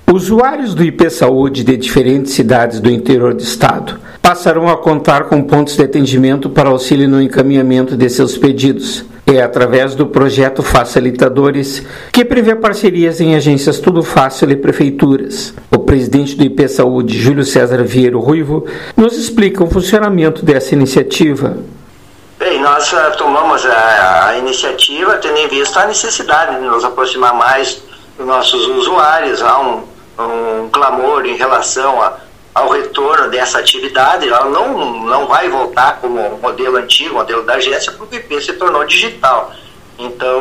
Usuários do IP Saúde de diferentes cidades do interior do estado passarão a contar com pontos de atendimento para auxílio no encaminhamento de seus pedidos. É através do projeto Facilitadores, que prevê parcerias em agências Tudo Fácil e prefeituras. O presidente do IP Saúde, Júlio César Vieiro Ruivo, nos explica o funcionamento dessa iniciativa. Bem, nós tomamos a iniciativa tendo em vista a necessidade de nos aproximar mais dos nossos usuários. Há um clamor em relação ao retorno dessa atividade. Ela não vai voltar como o modelo antigo, o modelo da agência, porque o IP se tornou digital. Então,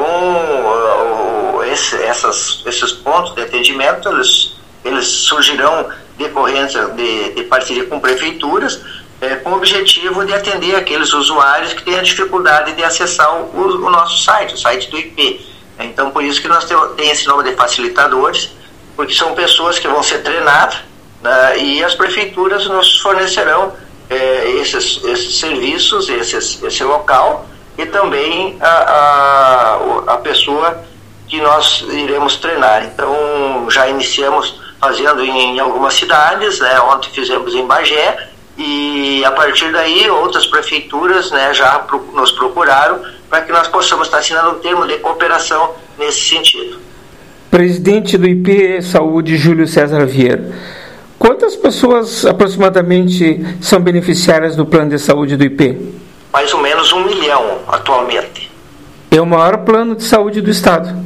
esses pontos de atendimento, eles surgirão decorrência de parceria com prefeituras, com o objetivo de atender aqueles usuários que têm a dificuldade de acessar o nosso site, o site do IP. Então, por isso que nós temos esse nome de facilitadores, porque são pessoas que vão ser treinadas, né, e as prefeituras nos fornecerão esses serviços, esse local, e também a pessoa que nós iremos treinar. Então, já iniciamos fazendo em algumas cidades, né, ontem fizemos em Bagé, e a partir daí outras prefeituras, né, já nos procuraram para que nós possamos estar assinando um termo de cooperação nesse sentido. Presidente do IP Saúde, Júlio César Vieira, quantas pessoas aproximadamente são beneficiárias do plano de saúde do IP? Mais ou menos 1 milhão atualmente. É o maior plano de saúde do estado.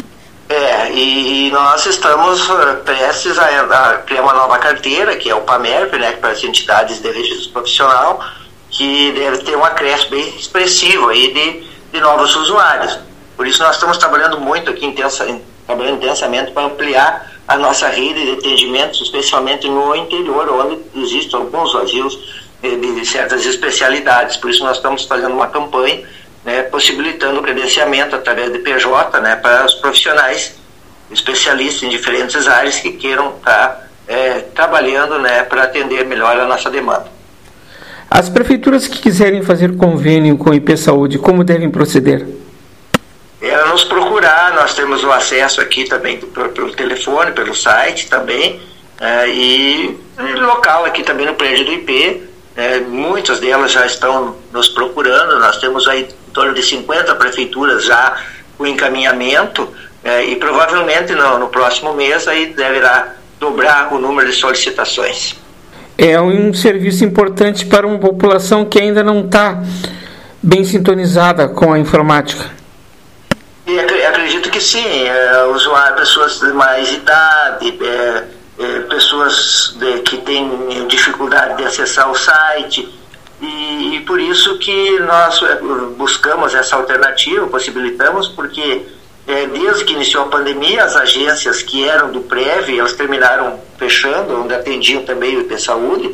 E nós estamos prestes a criar uma nova carteira, que é o PAMERP, né, para as entidades de registro profissional, que deve ter um acréscimo bem expressivo aí de novos usuários. Por isso nós estamos trabalhando muito aqui, intensamente para ampliar a nossa rede de atendimento, especialmente no interior, onde existem alguns vazios de certas especialidades. Por isso nós estamos fazendo uma campanha, né, possibilitando o credenciamento através de PJ, né, para os profissionais especialistas em diferentes áreas que queiram estar trabalhando, né, para atender melhor a nossa demanda. As prefeituras que quiserem fazer convênio com o IP Saúde, como devem proceder? Nos procurar, nós temos o acesso aqui também pelo telefone, pelo site também, e local aqui também no prédio do IP, muitas delas já estão nos procurando. Nós temos aí em torno de 50 prefeituras já com encaminhamento, e provavelmente no próximo mês aí deverá dobrar o número de solicitações. É um serviço importante para uma população que ainda não está bem sintonizada com a informática. E acredito que sim, pessoas de mais idade, pessoas que têm dificuldade de acessar o site, e por isso que nós buscamos essa alternativa, possibilitamos, porque desde que iniciou a pandemia, as agências que eram do PREV, elas terminaram fechando, onde atendiam também o IP Saúde,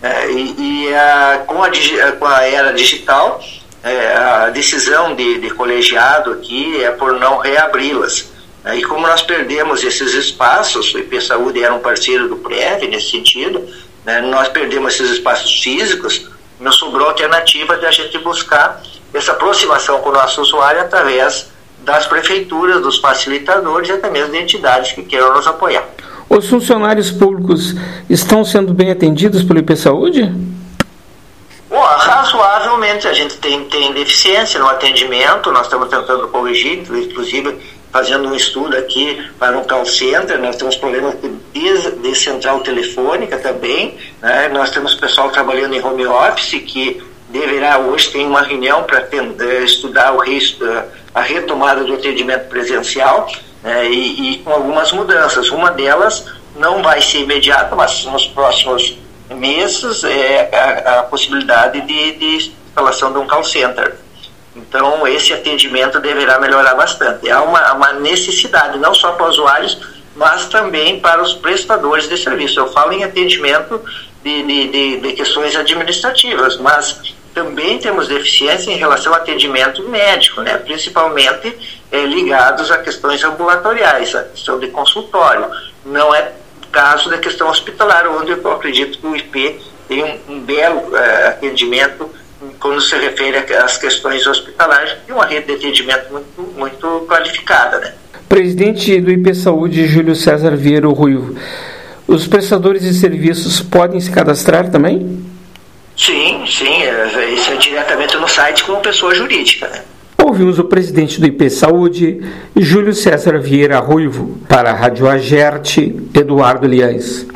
com a era digital, a decisão de colegiado aqui é por não reabri-las. E como nós perdemos esses espaços, o IP Saúde era um parceiro do PREV nesse sentido, né, nós perdemos esses espaços físicos, nos sobrou a alternativa de a gente buscar essa aproximação com o nosso usuário através das prefeituras, dos facilitadores e até mesmo de entidades que queiram nos apoiar. Os funcionários públicos estão sendo bem atendidos pelo IP Saúde? Bom, razoavelmente. A gente tem deficiência no atendimento, nós estamos tentando corrigir, inclusive fazendo um estudo aqui para um call center. Nós temos problemas de central telefônica também, né? Nós temos pessoal trabalhando em home office que deverá hoje ter uma reunião para estudar a retomada do atendimento presencial, né? E com algumas mudanças. Uma delas não vai ser imediata, mas nos próximos meses a possibilidade de instalação de um call center. Então esse atendimento deverá melhorar bastante. Há uma necessidade não só para os usuários, mas também para os prestadores de serviço. Eu falo em atendimento de questões administrativas, mas também temos deficiência em relação ao atendimento médico, né? Principalmente ligados a questões ambulatoriais, a questão de consultório. Não é caso da questão hospitalar, onde eu acredito que o IP tem um belo atendimento quando se refere às questões hospitalares, e uma rede de atendimento muito, muito qualificada, né? Presidente do IP Saúde, Júlio César Vieira Ruivo. Os prestadores de serviços podem se cadastrar também? Sim, isso é diretamente no site como pessoa jurídica, né? Ouvimos o presidente do IP Saúde, Júlio César Vieira Ruivo. Para a Rádio Agerte, Eduardo Liães.